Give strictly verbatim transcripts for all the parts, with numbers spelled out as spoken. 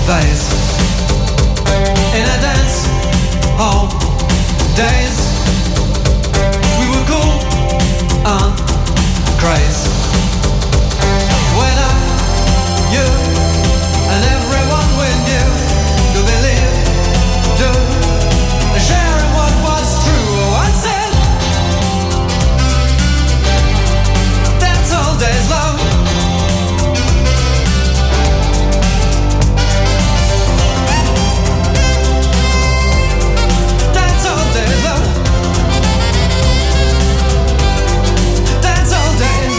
face in a dance hall days. We were cool and crazy. When I, you, and everyone we knew to believe, to sharing what was true. Oh, I said, that's all days long. That's all days long. That's all days.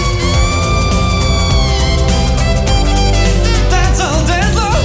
That's all days long.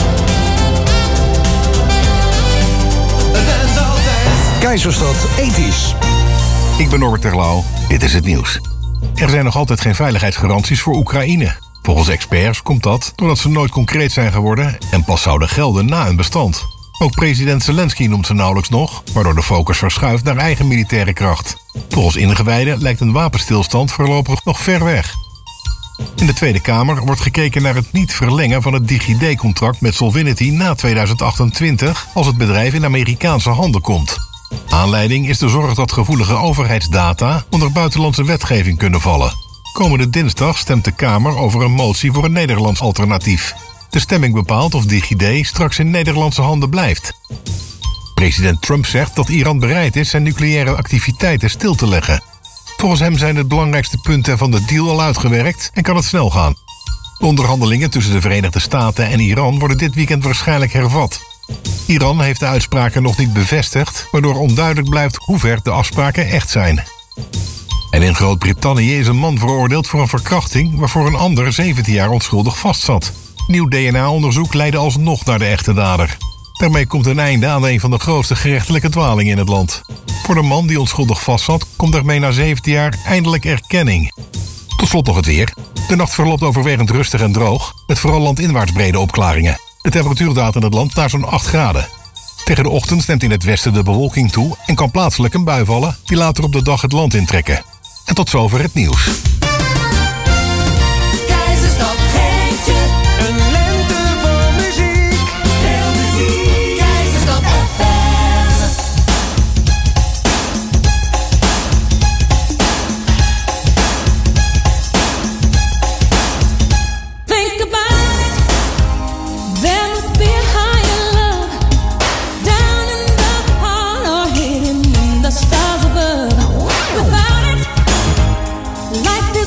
That's all days. Keizerstad ethisch. Ik ben Norbert Terlouw, dit is het nieuws. Er zijn nog altijd geen veiligheidsgaranties voor Oekraïne. Volgens experts komt dat doordat ze nooit concreet zijn geworden en pas zouden gelden na een bestand. Ook president Zelensky noemt ze nauwelijks nog, waardoor de focus verschuift naar eigen militaire kracht. Volgens ingewijden lijkt een wapenstilstand voorlopig nog ver weg. In de Tweede Kamer wordt gekeken naar het niet verlengen van het DigiD-contract met Solvinity na tweeduizend achtentwintig als het bedrijf in Amerikaanse handen komt. Aanleiding is de zorg dat gevoelige overheidsdata onder buitenlandse wetgeving kunnen vallen. Komende dinsdag stemt de Kamer over een motie voor een Nederlands alternatief. De stemming bepaalt of DigiD straks in Nederlandse handen blijft. President Trump zegt dat Iran bereid is zijn nucleaire activiteiten stil te leggen. Volgens hem zijn de belangrijkste punten van de deal al uitgewerkt en kan het snel gaan. De onderhandelingen tussen de Verenigde Staten en Iran worden dit weekend waarschijnlijk hervat. Iran heeft de uitspraken nog niet bevestigd, waardoor onduidelijk blijft hoe ver de afspraken echt zijn. En in Groot-Brittannië is een man veroordeeld voor een verkrachting waarvoor een ander zeventien jaar onschuldig vastzat. Nieuw D N A-onderzoek leidde alsnog naar de echte dader. Daarmee komt een einde aan een van de grootste gerechtelijke dwalingen in het land. Voor de man die onschuldig vastzat komt daarmee na zeventien jaar eindelijk erkenning. Tot slot nog het weer. De nacht verloopt overwegend rustig en droog, met vooral landinwaarts brede opklaringen. De temperatuur daalt in het land naar zo'n acht graden. Tegen de ochtend neemt in het westen de bewolking toe en kan plaatselijk een bui vallen die later op de dag het land intrekken. En tot zover het nieuws. Keizerstad geeft je een lente vol muziek. Veel muziek. Keizerstad F M. Think about it. There must be a higher love down in the heart or hidden in the stars above. Without it, life is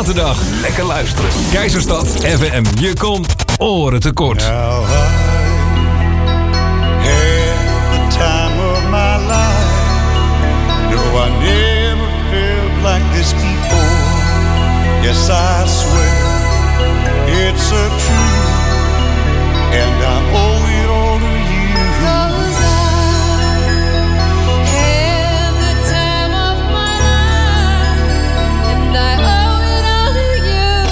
zaterdag. Lekker luisteren. Keizerstad F M. Je komt oren tekort. Now I had the time of my life. No, I never felt like this before. Yes, I swear it's a truth, and I owe it all to you. 'Cause I had the time of my life, and I owe it all to you.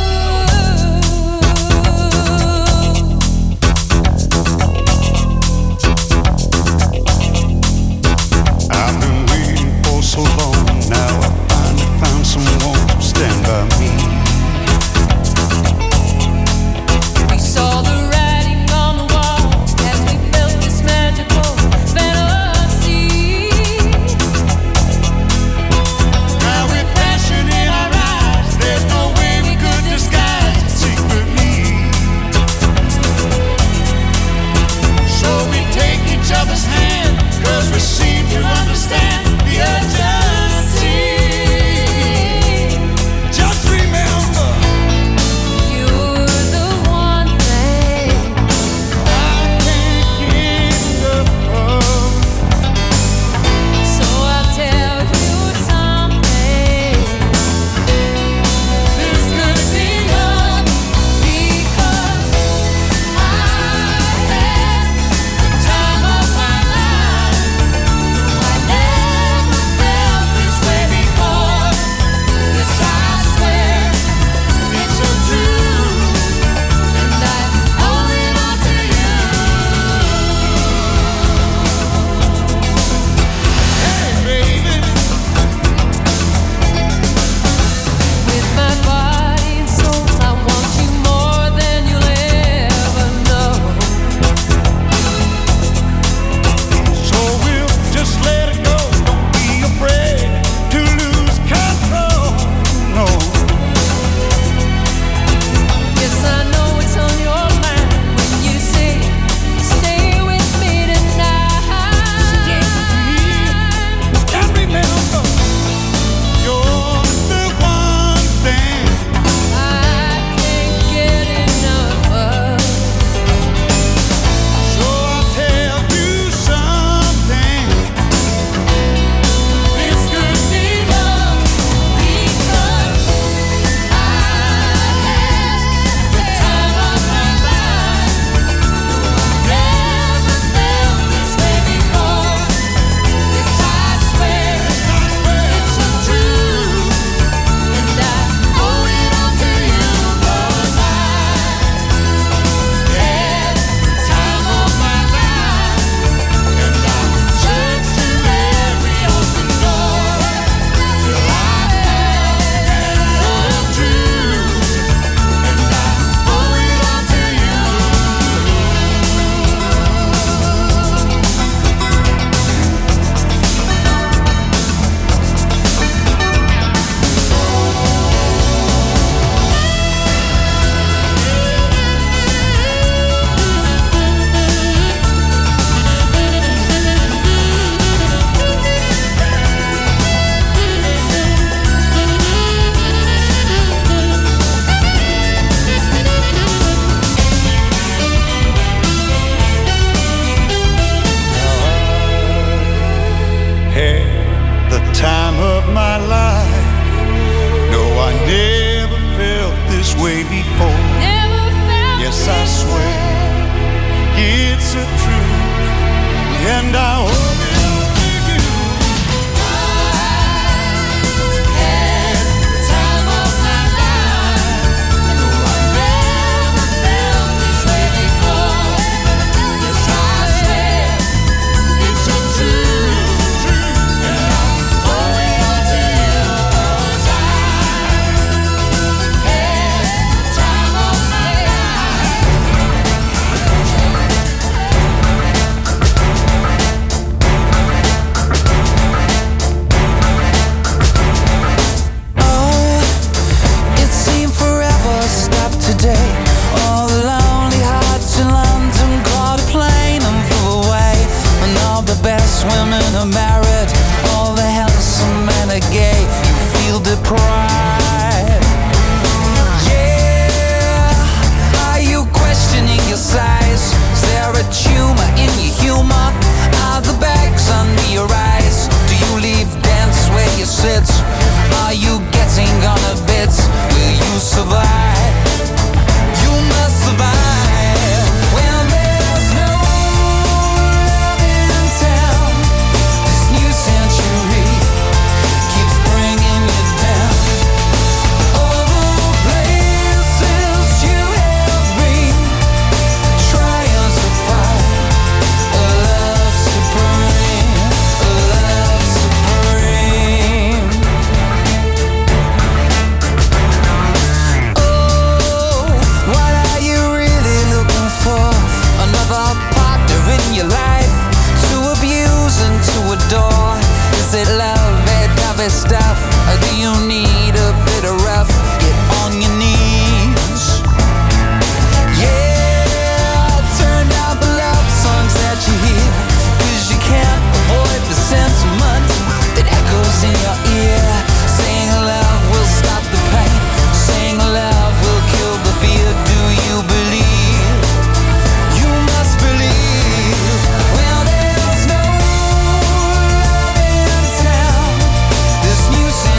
I've been waiting for so long. Now I finally found someone to stand by me. We saw the writing on the wall as we felt this magical fantasy. Now with passion in our eyes, there's no way we could disguise it secretly. So we take each other's hand, 'cause we seem to understand the urgency. Just remember, You're the one thing I can't get enough of. So I'll tell you something. This could be love because I had the time of my life. I never felt this way before. Yes, I swear it's a truth, and I owe it all to you. Hey, baby, With my body and soul, I want you more than you'll ever know. so we'll just let it go. Don't be afraid to lose control. No. Yes, I know it's on your mind when you say, stay with me tonight. And remember, you're the one thing I can't get enough of. So I'll tell you something. This could be love because I had the time of my life. Never felt this way before. Yes, I swear it's a truth, and I owe it all to you. 'Cause I had the time of my life, and I searched through every open door till I found love true, and I owe it all to you. Had the time of my life. No, I never felt this way before. Never felt Yes, I this swear way. it's a truth, and I owe it all to you. Had the time of my life. No, I never felt this way before. Yes, I swear it's a truth, and I owe it all to you. 'Cause I had the time of my life. sits? Are you getting on a bit? Will you survive? You must survive when there's no love in town. This new century keeps bringing you down. All the places you have been, trying to find a love supreme, a love supreme. Oh, what are you really looking for? Another partner in your life to abuse and to adore? Is it love, that dovey stuff? Or do you need a bit of rough? Get on your knees. Yeah, turn down the love songs that you hear, 'cause you can't avoid the sentiment that echoes in your ear. Saying love will stop the pain, saying love will kill the fear. Do you believe? You must believe. Well, there's no love in town. This new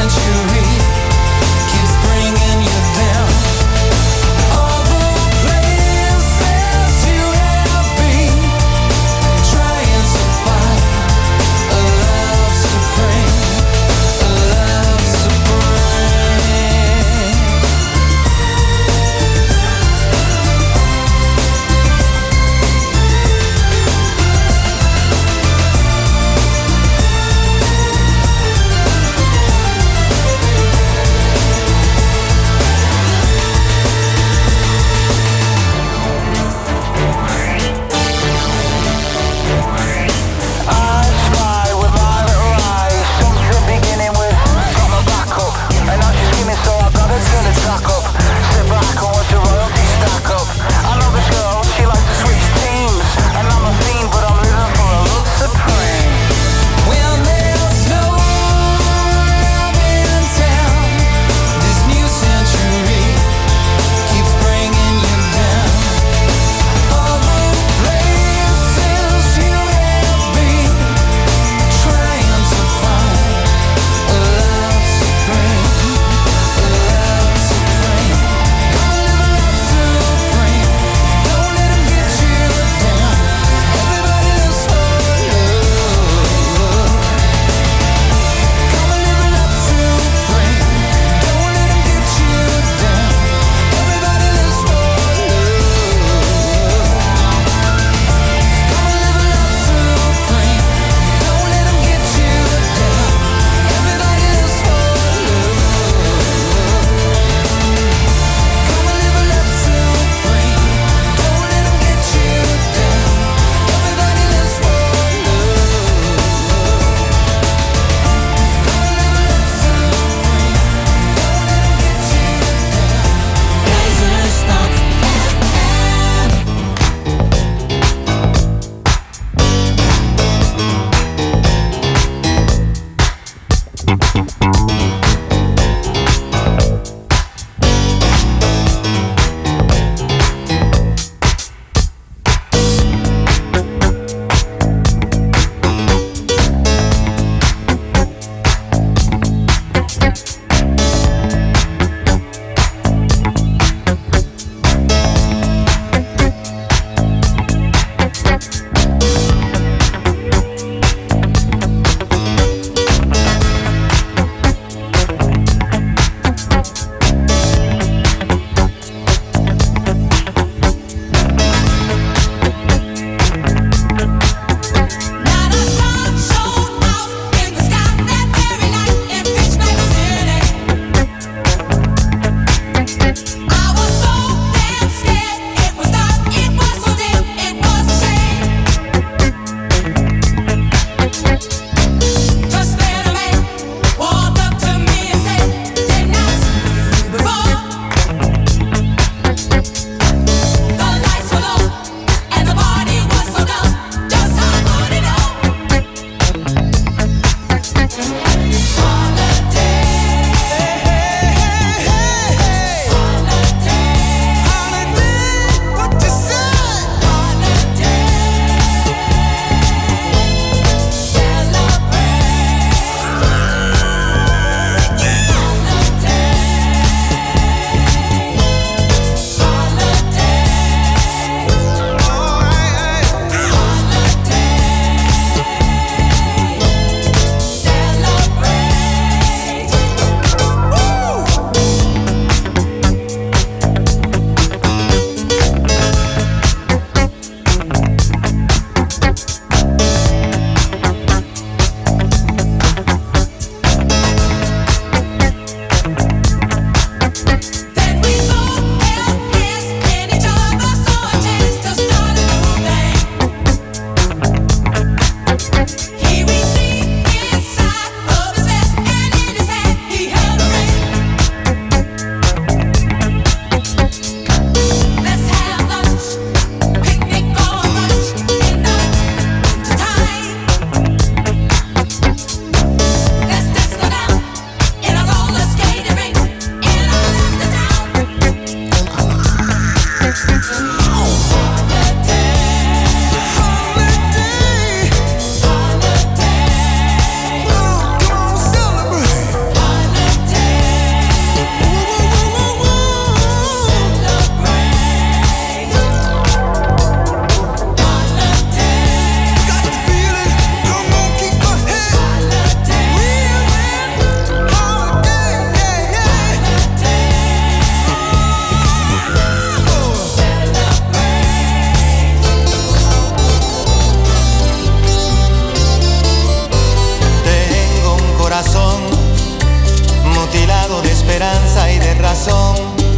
cargado de esperanza y de razón.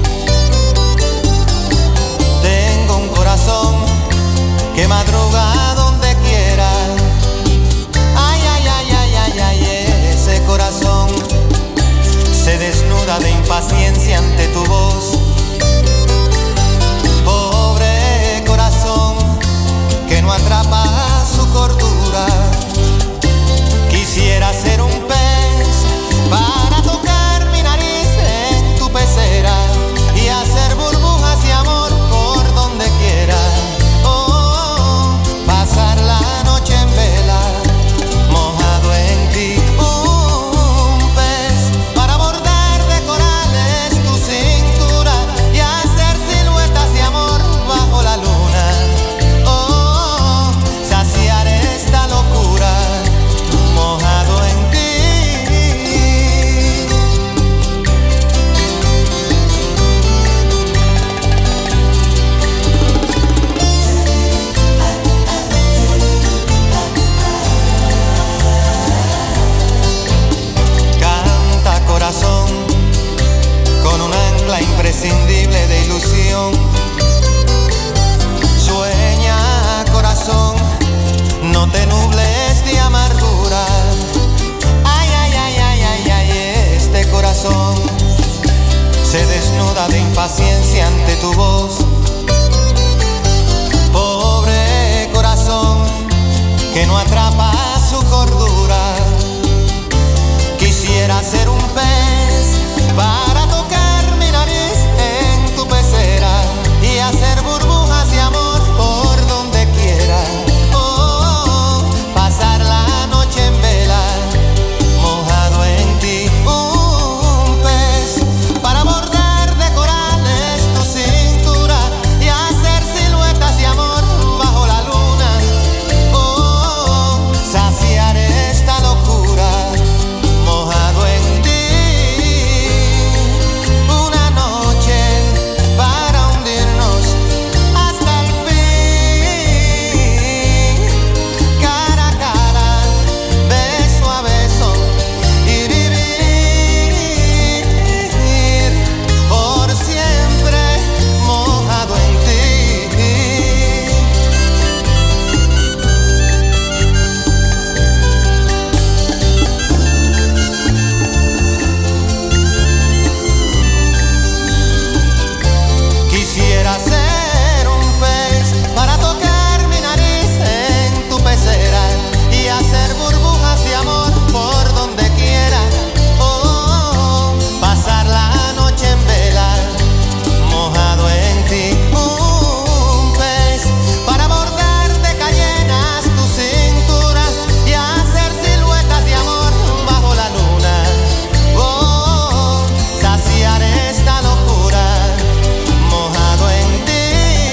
Tengo un corazón que madruga donde quiera. Ay, ay, ay, ay, ay, ay, ese corazón se desnuda de impaciencia ante tu voz. Pobre corazón que no atrapa su cordura. Quisiera ser un pez para tocar mi nariz en tu pecera y hacer burbujas de amor por donde quiera. Oh, pasar la noche en vela, mojado en ti. Un pez para bordar de corales tu cintura y hacer siluetas de amor bajo la luna. Oh, saciar esta locura, mojado en ti. Canta corazón con un ancla imprescindible de ilusión. Sueña corazón, no te nubles de amargura. Ay, ay, ay, ay, ay, ay, este corazón se desnuda de impaciencia ante tu voz. Pobre corazón que no atrapa su cordura. Quisiera ser un pez para tocar mi nariz en tu pecera y hacer burbujas de amor por donde quiera. Oh, pasar la noche en vela, mojado en ti. Un pez para bordar de corales tu cintura y hacer siluetas de amor bajo la luna. Oh, saciar esta locura, mojado en ti. Una noche para hundirnos hasta el fin, cara a cara, beso a beso y vivir por siempre mojado en ti. Quisiera ser un pez para tocar mi nariz en tu pecera y hacer burbujas de amor por donde quiera. Oh, pasar la noche en vela, mojado en ti. Un pez para bordar de cayenas tu cintura y hacer siluetas de amor bajo la luna. Oh, saciar esta locura, mojado en ti.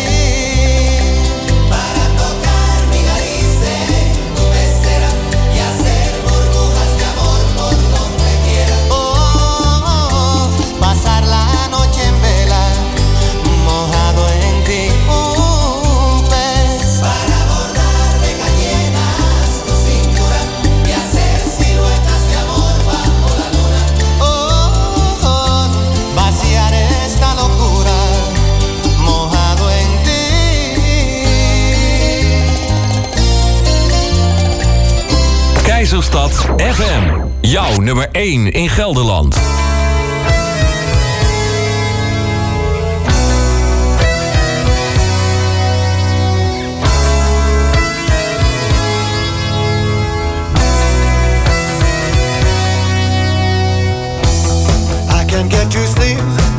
Para tocar mi nariz en tu pecera y hacer burbujas de amor por donde quiera. Oh, oh, pasar la noche en vela, mojado en ti. Un pez para bordar de cayenas tu cintura y hacer siluetas de amor bajo la luna. Oh, oh, vaciar esta locura, mojado en ti. Keizerstad F M. Jouw nummer één in Gelderland. I can't get to sleep.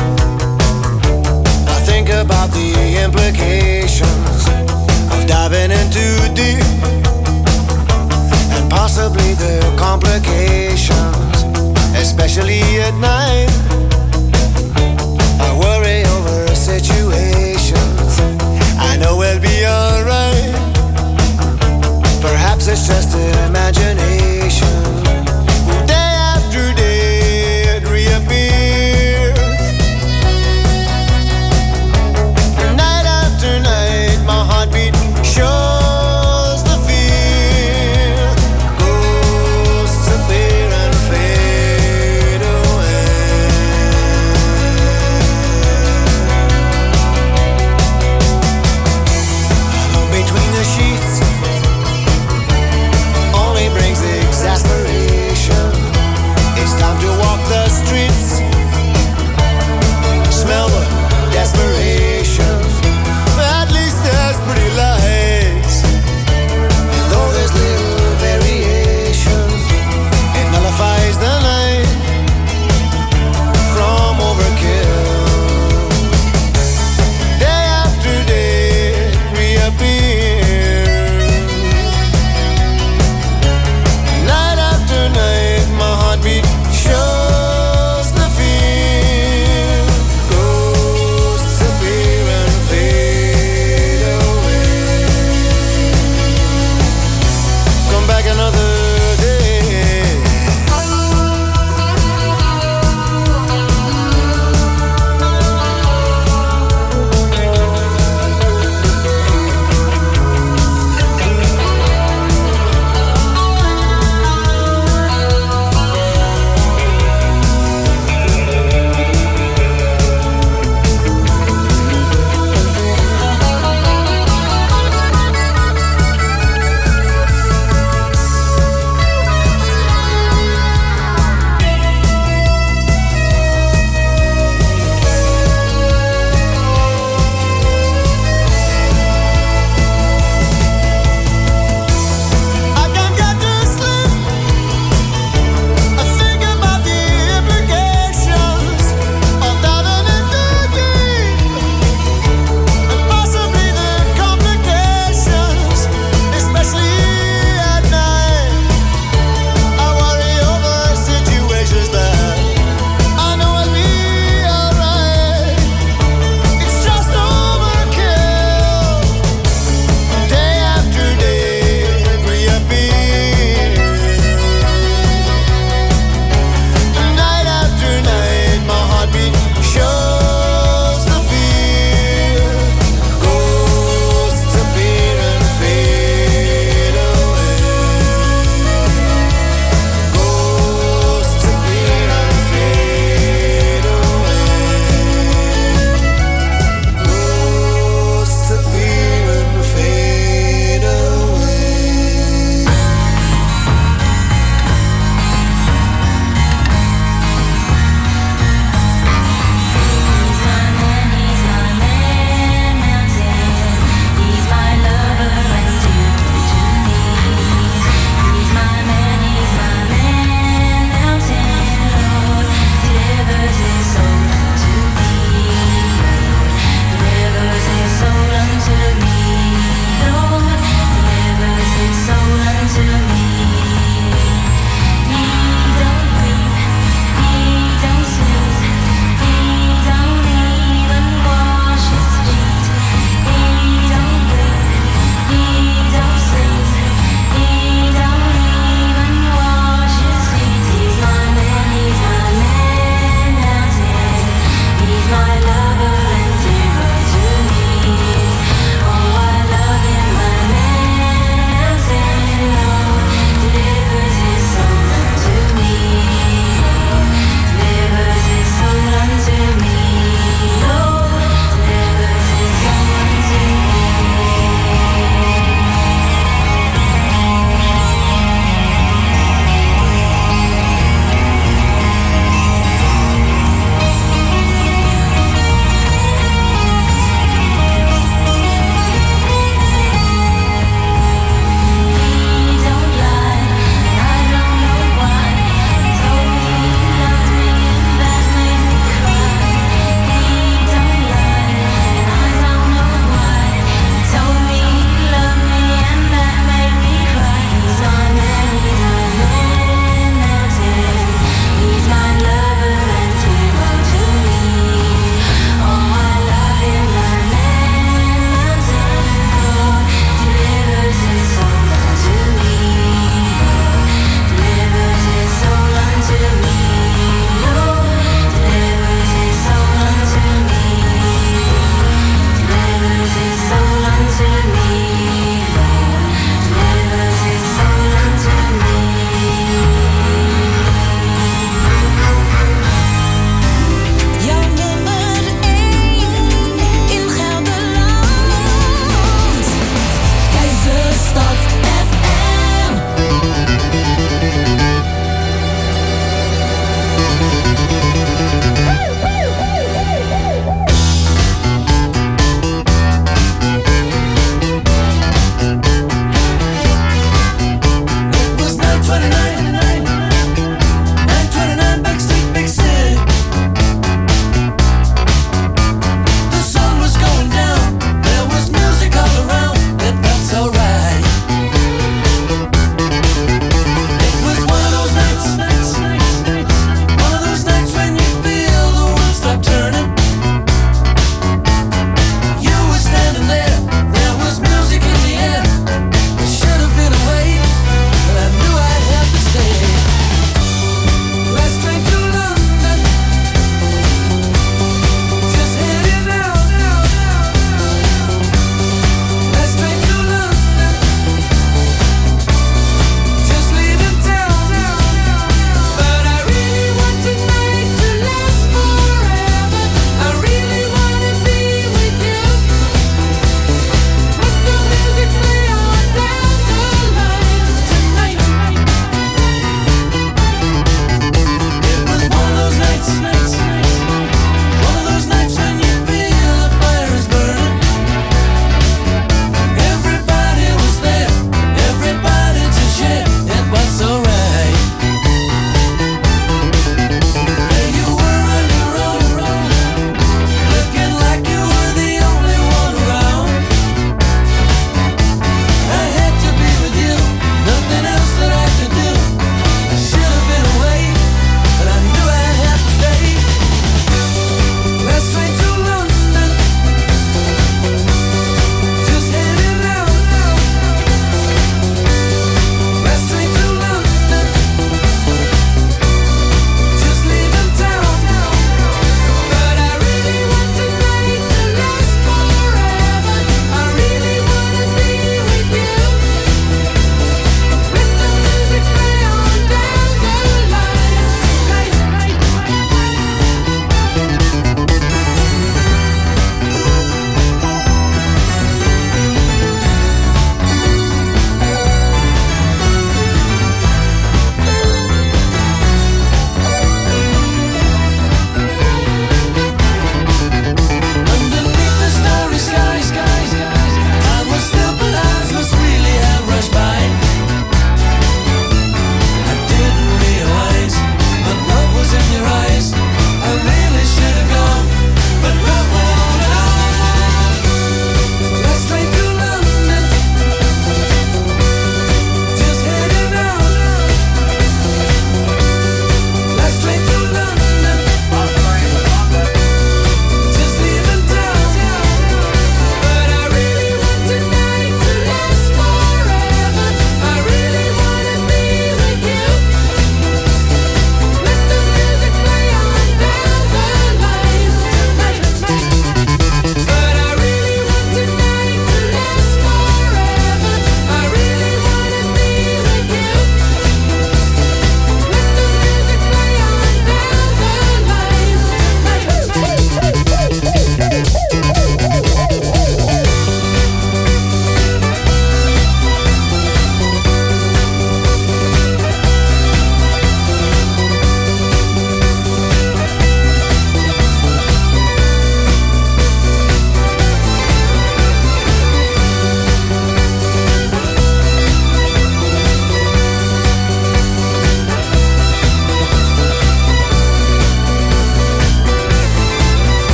I think about the implications of diving in too deep, and possibly the complications, especially at night. I worry over situations I know we'll be alright. Perhaps it's just imagination. Day after day it reappears. Night after night my heartbeat shows the fear. Ghosts appear and fade away.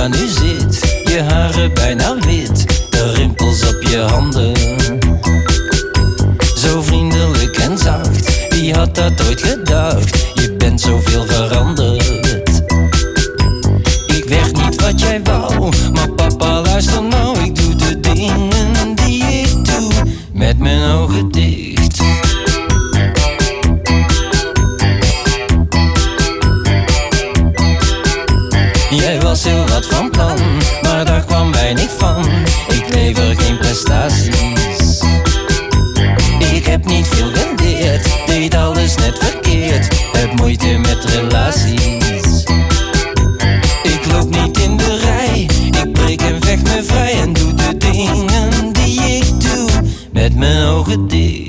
nu zit. Je haren bijna wit, de rimpels op je handen. Zo vriendelijk en zacht, wie had dat ooit gedacht? Je bent zoveel veranderd. Ik werd niet wat jij wou, maar papa luister nou. Ik doe de dingen die ik doe, met mijn ogen dicht. Jij was heel wat van plan, maar daar kwam weinig van. Ik lever geen prestaties. Ik heb niet veel geleerd, deed alles net verkeerd. Heb moeite met relaties. Ik loop niet in de rij, ik breek en vecht me vrij. En doe de dingen die ik doe, met mijn ogen dicht.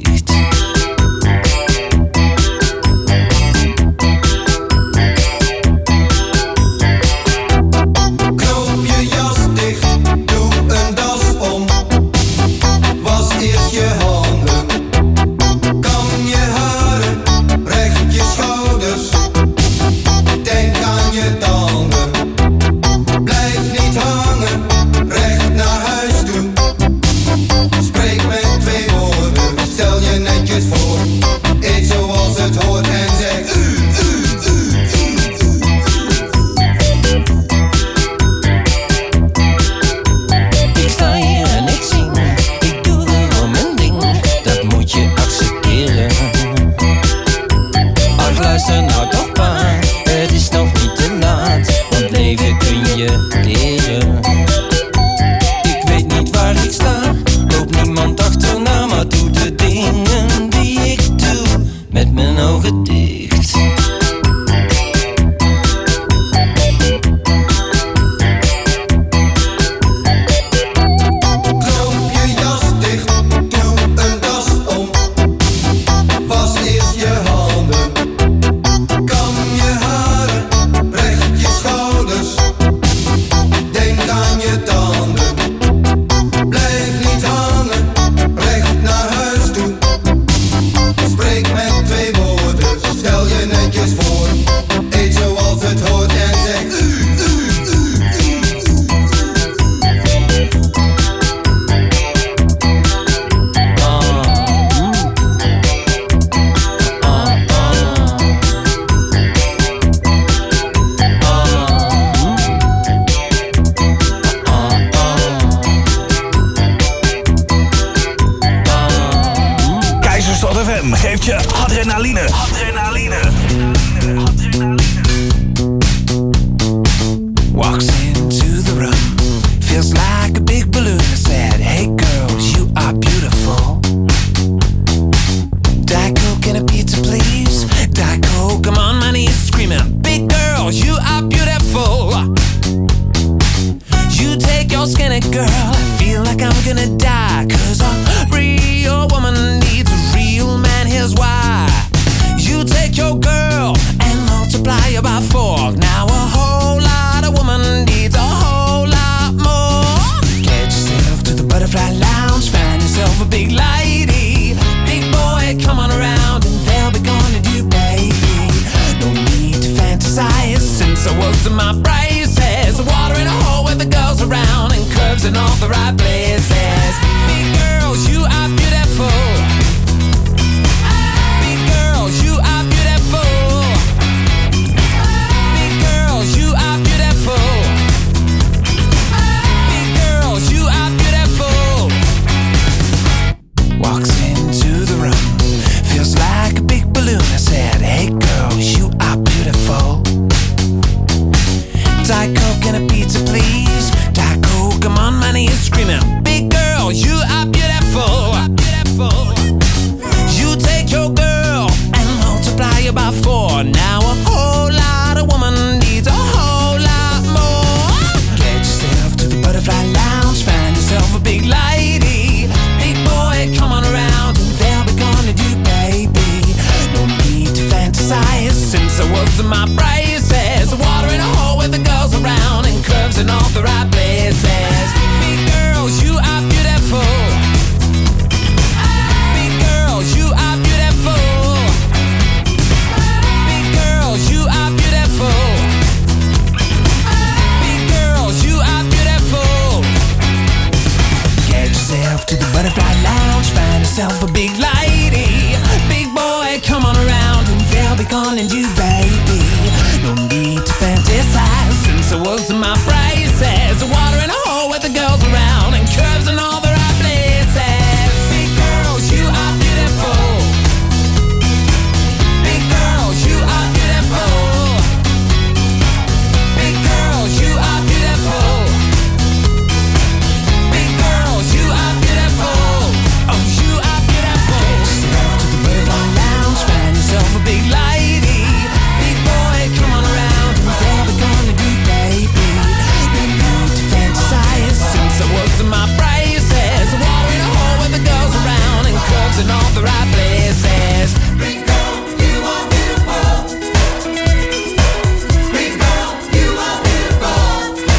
Diet Coke and a pizza, please. Diet Coke, come on, money is screaming. Big girl. yourself a big lady. Big boy, come on around and they'll be calling you baby. No need to fantasize, since the world's in my phrases. Water in a hole with the girls around and curves in all the right places. Big girls, you are beautiful. Big girls, you are beautiful. Big girls, you are beautiful. Big girls, you are beautiful. Oh, you are beautiful. Step to the Birdland Lounge, find yourself a big lady. Big boy, come on around and they'll be calling you baby. No need to fantasize, since I was in my phrases. Water in a hole with the girls around and curves in all the right places. Big girl, you are beautiful. Big girl, you are beautiful.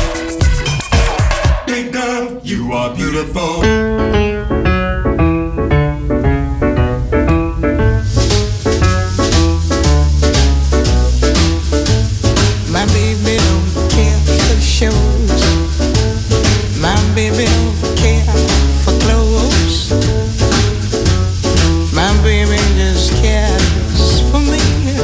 Big girl, you are beautiful. My baby don't care for shows. My baby don't care for clothes. My baby just cares for me.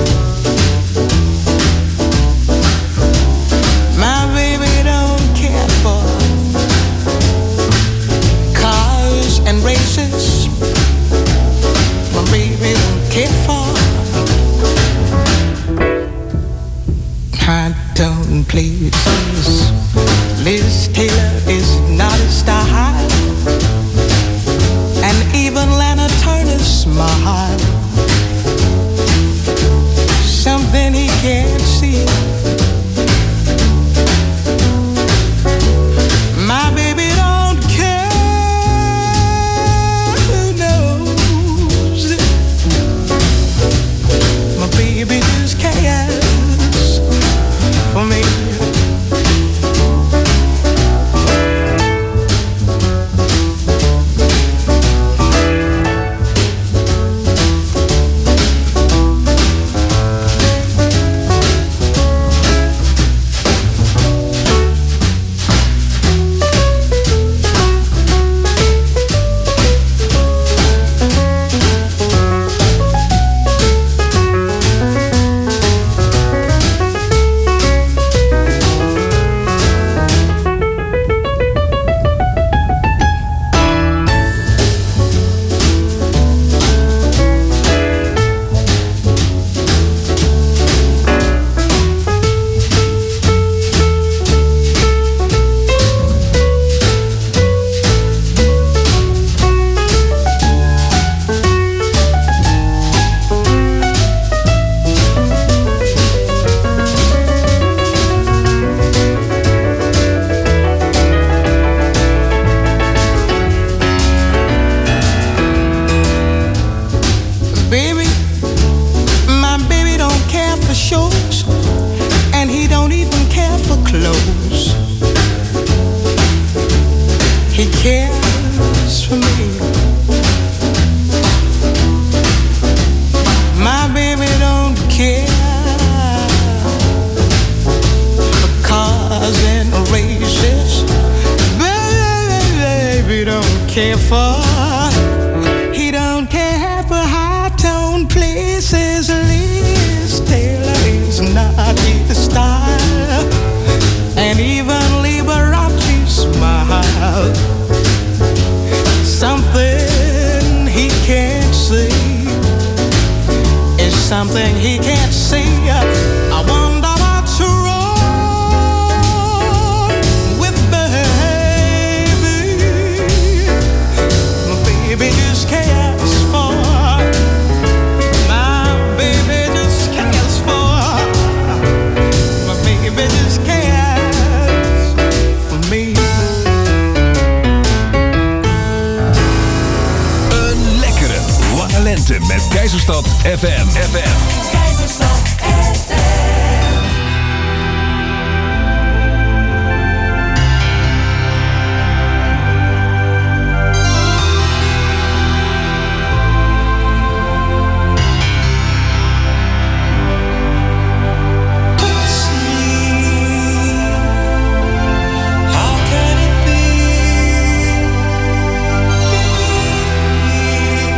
My baby don't care for cars and races. My baby don't care for hot tone places. Liz Taylor is not a star, and even Lana Turner's smile, something he can't see. My baby don't care who knows. My baby just cares for me. Baby, my baby don't care for shows, and he don't even care for clothes. He cares for me. My baby don't care for cars and races. Baby don't care for. He don't care for high tone places. Liz Taylor is not his style, and even Liberace smile. Something he can't see is something he can't see. I wonder what's wrong with baby. My baby just cares for. My baby just cares for. My baby just cares for me. Een lekkere, lange lente met Keizerstad F M. F M. Keizerstad F M. How can it be?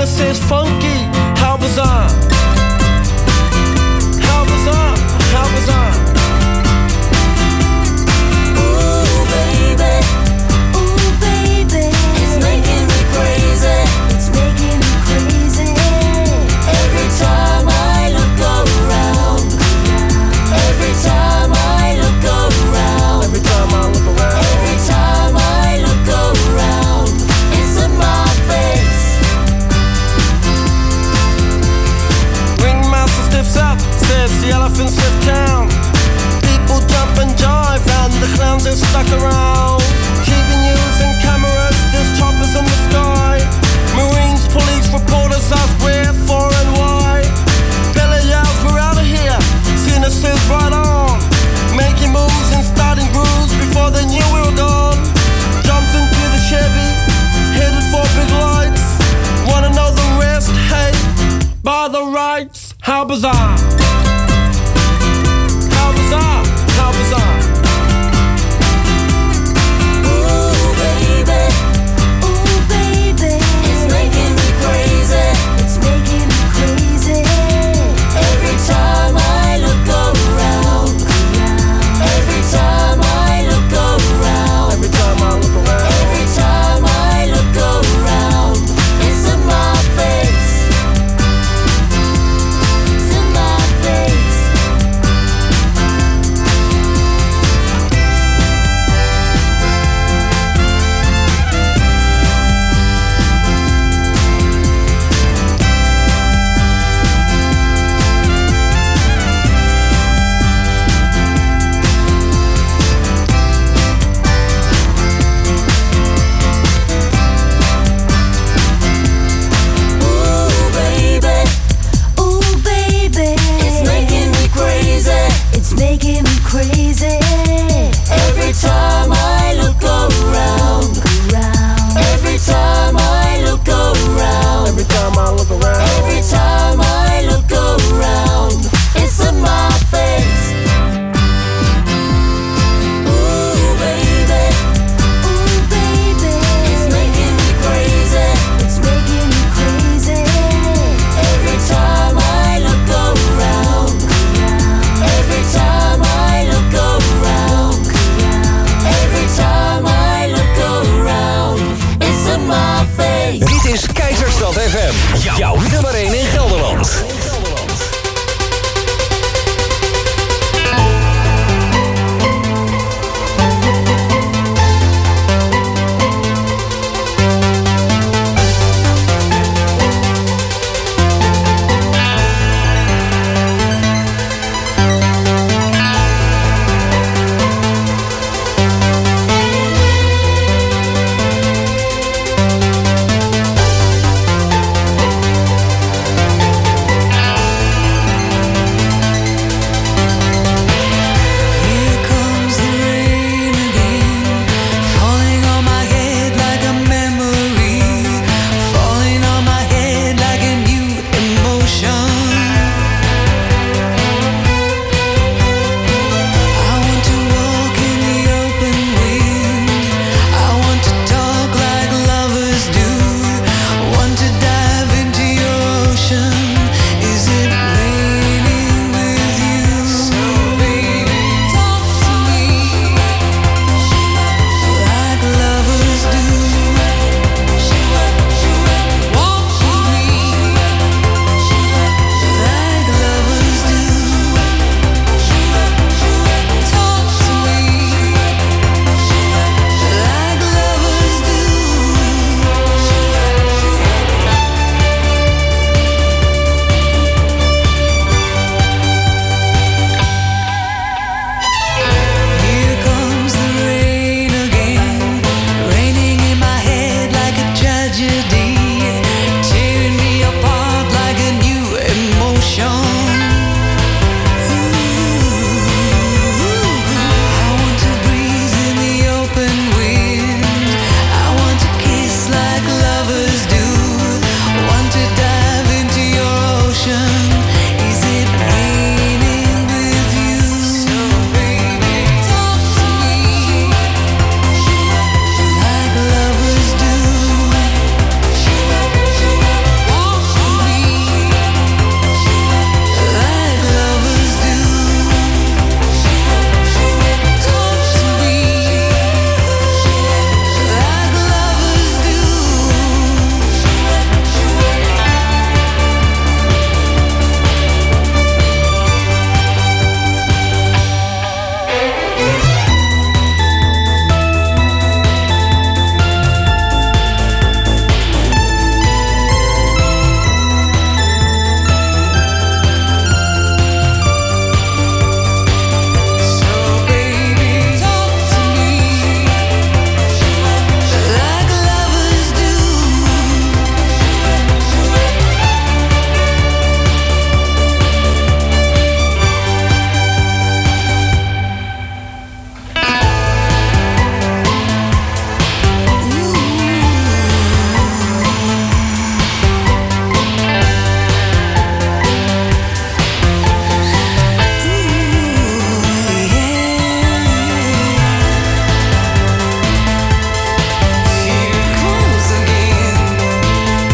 Sienna says funky, how bizarre. How bizarre, how bizarre. Ooh, baby, ooh, baby, it's making me crazy, it's making me crazy. Every time I look around, every time I look around, Every time I look around, every time I look around, it's in my face. Ringmaster stiffs up, says the elephant sniff down. People jump and jive and the clowns are stuck around. T V news and cameras, there's choppers in the sky. Marines, police, reporters ask where, for and why. Billy yells, we're out of here. Cena says right on. Making moves and starting grooves before they knew we were gone. Jumped into the Chevy, headed for big lights. Wanna know the rest? Hey, by the rights, how bizarre. How bizarre, how bizarre. Ooh, baby, ooh, baby, it's making me crazy, it's making me crazy. Every time I look around, every time I look around, Every time I look around, every time I look around, it's in my face, it's in my face. Ooh, baby, ooh, baby, it's making me crazy, it's making me crazy. Every time I look around, every time I look around, every time I look around. every time I look around, it's in my face. Ooh, baby, ooh, baby, it's making me crazy, it's making me crazy. Every time I look around, every time I look around, every time I look around, it's in my face. Dit is Keizerstad F M. Jouw nummer één in Gelderland.